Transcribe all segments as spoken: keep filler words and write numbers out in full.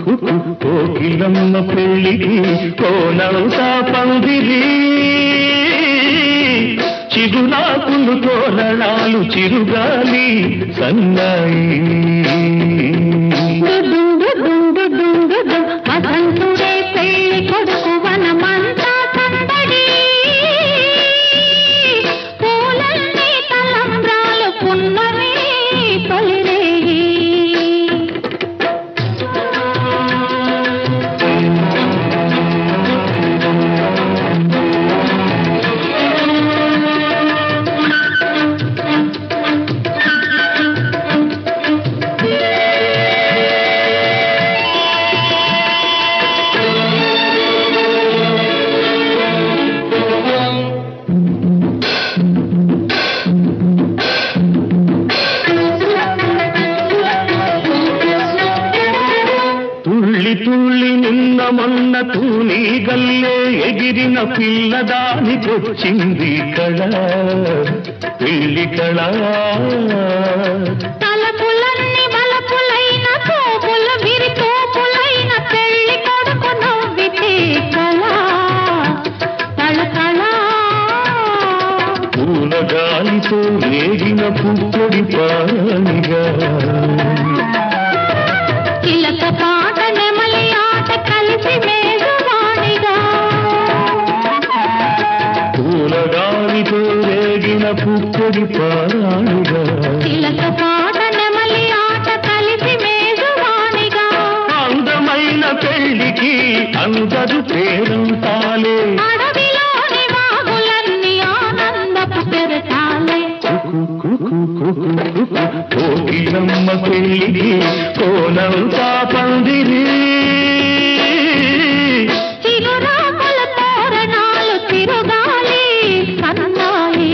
కోకిలమ్మ పెళ్ళికి కోనవుతా పందిరి చిగురాకులు తోరణాలు చిరుగాలి సన్నాయి వసంతుడే పెళ్లి కొడుకు వనమంతా సందడి పూలన్నీ తలంబ్రాలు పున్నమి తొలిరేయి తుళ్ళి తుళ్ళి నిన్న మొన్న తూని గల్లే ఎగిరిన పిల్లదానికొచ్చింది కళ పెళ్లి కళ తలపులన్నీ బలపులైన తోపుల విరి తోపులైన పెళ్లి కొడుకు నవ్వితే కళ కళ పూల గాలితో వేగిన పుప్పొడి పానిగా చిలక పాట నెమలి ఆట కలిసి మేఘవాణిగా పూల గాలితో వేగిన పుప్పొడి పానిగా చిలక పాట నెమలి ఆట కలిసి మేఘవాణిగా అందమైన పెళ్లికి అందరు పేరంతాలే అడవిలోని వాగులన్నీ ఆనందపు పెరటాలే కోకిలమ్మ పెళ్ళికి కోనంతా పందిరి చిగురాకుల తోరణాలు తిరుగాలి సన్నాయి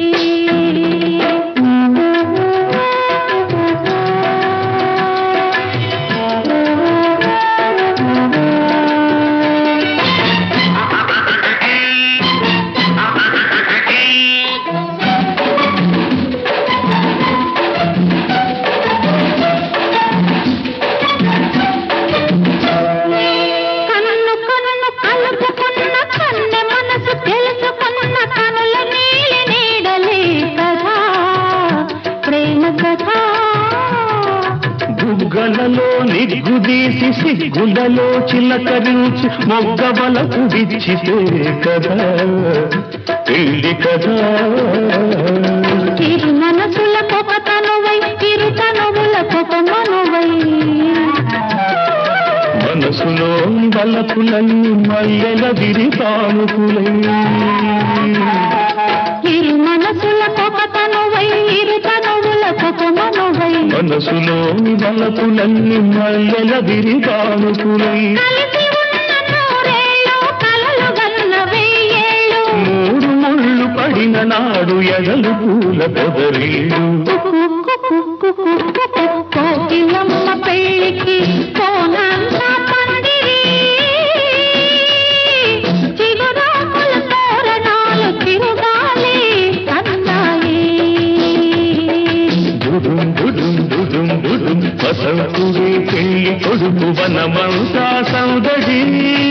కన్ను కన్ను కలుపుకున్న కన్నె మనసు తెలుసుకున్న కనుల నీలి నీడలే కదా ప్రేమ కదా బుగ్గలలో నిగ్గుదీసి సిగ్గులలో చిలకరించి మొగ్గబలకు విచ్చితే కదా పెళ్లి కదా చిరు మనసుల పొగ తనువై చిరు తనువుల పొగ మనువై మనసులో బలపులన్నీ మల్లెల విరి తానుకులై చిరు మనసుల పొగ తనువై ఇరు తనువుల పొగ మనువై మనసులో బలపులన్నీ మల్లెల విరి తానుకులై కలిసి ఉన్న నూరేళ్ళు కలలు గన్న వెయ్యేళ్ళు మూడు ముళ్ళు పడిన నాడు ఎగలు పూల పొదరీడు కోకిలమ్మ పెళ్ళికి కోనంతా పందిరి చిగురాకుల తోరణాలు తిరుగాలి సన్నాయి దుడుం దుడుం దుడుం దుడుం వసంతుడే పెళ్లి కొడుకు వనమంతా సౌదడి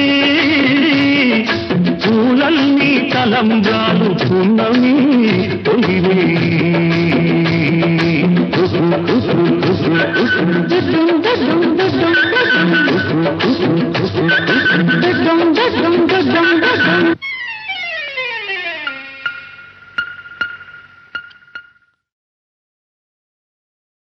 పూలన్నీ తలంబ్రాలు పున్నమి తొలివే దుడ్డు